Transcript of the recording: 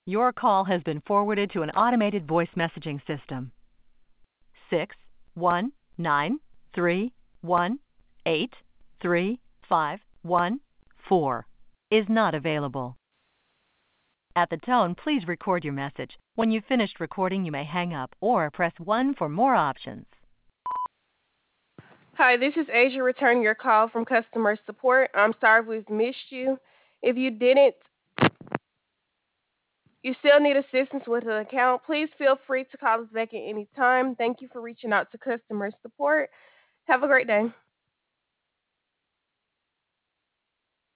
Your call has been forwarded to an automated voice messaging system. 61931835514 is not available. At the tone, please record your message. When you've finished recording, you may hang up or press 1 for more options. Hi, this is Asia returning your call from customer support. I'm sorry if we've missed you. If you didn't, you still need assistance with an account, please feel free to call us back at any time. Thank you for reaching out to customer support. Have a great day.